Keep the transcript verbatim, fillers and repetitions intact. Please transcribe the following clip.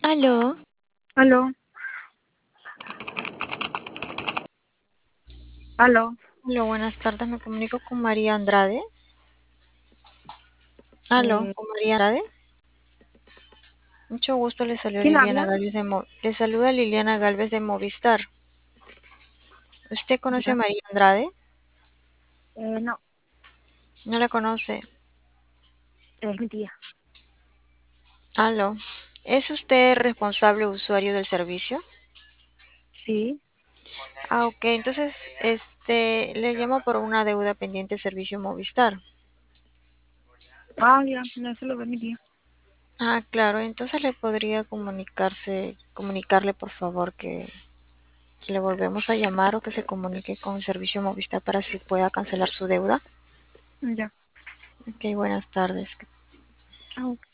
Aló, Aló, aló. aló, buenas tardes, me comunico con María Andrade. Aló, Eh, con María Andrade. Mucho gusto, le saluda ¿quién Liliana habla? Galvez de Mo- le saluda Liliana Galvez de Movistar. ¿Usted conoce a Ya. María Andrade? Eh, no, No la conoce. es mi tía. Aló, ¿es usted responsable usuario del servicio? Sí. Ah, ok, entonces, este, le llamo por una deuda pendiente de servicio Movistar. Ah, ya, no, eso lo ve mi tía. Ah, claro, entonces le podría comunicarse, comunicarle por favor que, que le volvemos a llamar o que se comunique con el servicio Movistar para si pueda cancelar su deuda. Ya. Ok, buenas tardes. Ah, ok.